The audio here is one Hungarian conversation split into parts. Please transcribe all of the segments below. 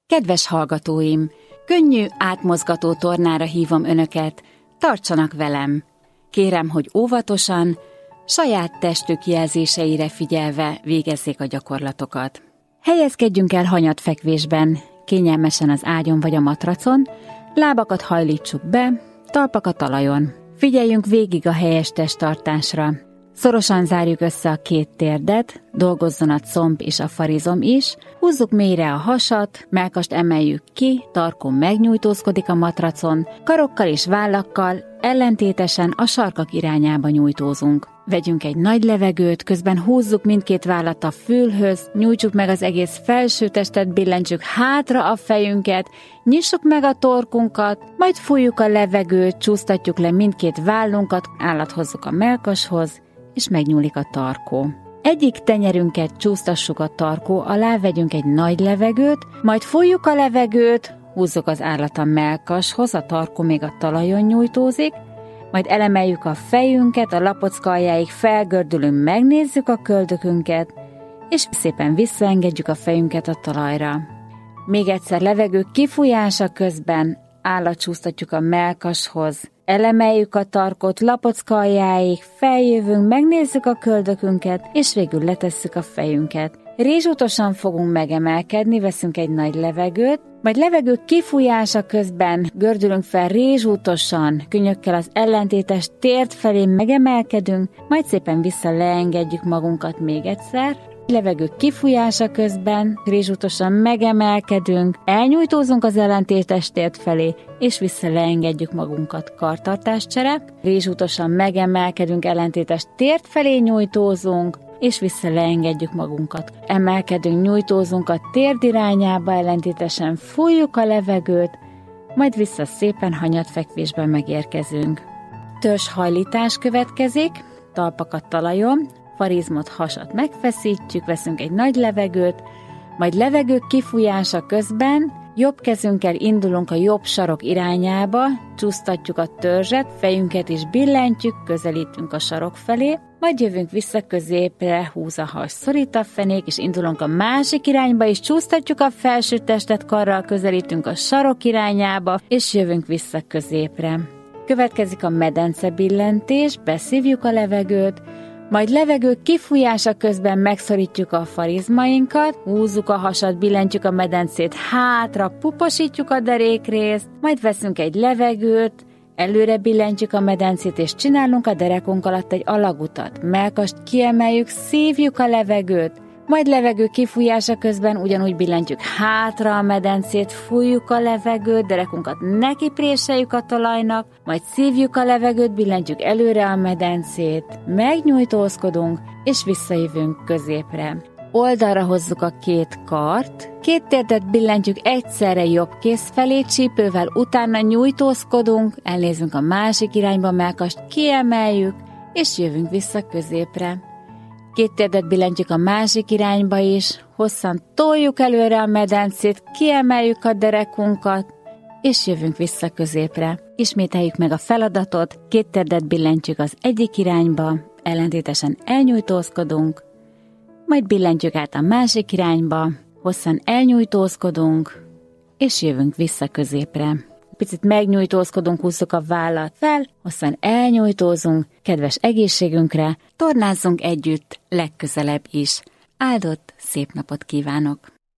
Kedves hallgatóim, könnyű, átmozgató tornára hívom önöket, tartsanak velem. Kérem, hogy óvatosan, saját testük jelzéseire figyelve végezzék a gyakorlatokat. Helyezkedjünk el hanyatfekvésben, kényelmesen az ágyon vagy a matracon, lábakat hajlítsuk be, talpak a talajon. Figyeljünk végig a helyes testtartásra. Szorosan zárjuk össze a két térdet, dolgozzon a comb és a farizom is, húzzuk mélyre a hasat, mellkast emeljük ki, tarkón megnyújtózkodik a matracon, karokkal és vállakkal ellentétesen a sarkak irányába nyújtózunk. Vegyünk egy nagy levegőt, közben húzzuk mindkét vállat a fülhöz, nyújtsuk meg az egész felső testet, billentsük hátra a fejünket, nyissuk meg a torkunkat, majd fújjuk a levegőt, csúsztatjuk le mindkét vállunkat, állat hozzuk a mellkashoz, és megnyúlik a tarkó. Egyik tenyerünket csúsztassuk a tarkó alá, vegyünk egy nagy levegőt, majd fújjuk a levegőt, húzzuk az állat a mellkashoz, a tarkó még a talajon nyújtózik, majd elemeljük a fejünket, a lapocka aljáig felgördülünk, megnézzük a köldökünket, és szépen visszaengedjük a fejünket a talajra. Még egyszer levegő kifújása közben állatcsúsztatjuk a mellkashoz, elemeljük a tarkot, lapocka aljáig, feljövünk, megnézzük a köldökünket, és végül letesszük a fejünket. Rézsútosan fogunk megemelkedni, veszünk egy nagy levegőt, majd levegő kifújása közben gördülünk fel rézsútosan, könnyökkel az ellentétes tért felé megemelkedünk, majd szépen vissza leengedjük magunkat még egyszer. Levegő kifújása közben rézsútosan megemelkedünk, elnyújtózunk az ellentétes tért felé, és vissza leengedjük magunkat, kartartáscsere. Rézsútosan megemelkedünk, ellentétes tért felé nyújtózunk, és vissza leengedjük magunkat. Emelkedünk, nyújtózunk a térd irányába, ellentétesen fújjuk a levegőt, majd vissza szépen hanyatfekvésben megérkezünk. Törzshajlítás következik, talpak a talajon, farizmot, hasat megfeszítjük, veszünk egy nagy levegőt, majd levegő kifújása közben jobb kezünkkel indulunk a jobb sarok irányába, csúsztatjuk a törzset, fejünket is billentjük, közelítünk a sarok felé, majd jövünk vissza középre, húz a has, szorít a fenék, és indulunk a másik irányba, és csúsztatjuk a felső testet, karral közelítünk a sarok irányába, és jövünk vissza középre. Következik a medence billentés, beszívjuk a levegőt, majd levegő kifújása közben megszorítjuk a farizmainkat, húzzuk a hasat, billentjük a medencét hátra, puposítjuk a derékrészt, majd veszünk egy levegőt, előre billentjük a medencét, és csinálunk a derekunk alatt egy alagutat. Mellkast kiemeljük, szívjuk a levegőt, majd levegő kifújása közben ugyanúgy billentjük hátra a medencét, fújjuk a levegőt, derekunkat nekipréseljük a talajnak, majd szívjuk a levegőt, billentjük előre a medencét, megnyújtózkodunk, és visszajövünk középre. Oldalra hozzuk a két kart, két térdet billentjük egyszerre jobb kéz felé, csípővel utána nyújtózkodunk, elnézünk a másik irányba, mellkast kiemeljük, és jövünk vissza középre. Két térdet billentjük a másik irányba is, hosszan toljuk előre a medencét, kiemeljük a derekunkat, és jövünk vissza középre. Ismételjük meg a feladatot, két térdet billentjük az egyik irányba, ellentétesen elnyújtózkodunk, majd billentjük át a másik irányba, hosszan elnyújtózkodunk, és jövünk vissza középre. Picit megnyújtózkodunk, húzzuk a vállat fel, hosszan elnyújtózunk, kedves egészségünkre, tornázzunk együtt legközelebb is. Áldott, szép napot kívánok!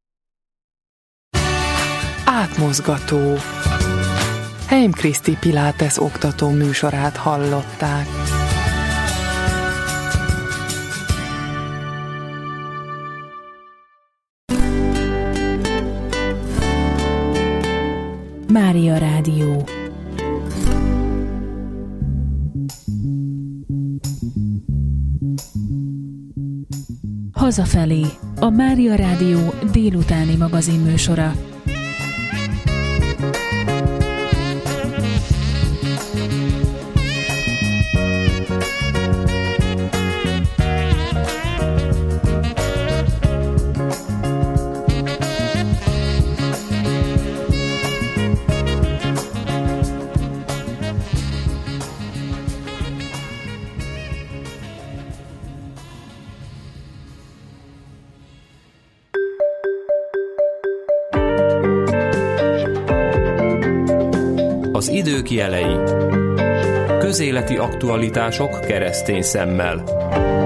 Átmozgató. Heim Kriszti Pilates oktató műsorát hallották. Mária Rádió. Hazafelé, a Mária Rádió délutáni magazinműsora. Az idők jelei. Közéleti aktualitások keresztény szemmel.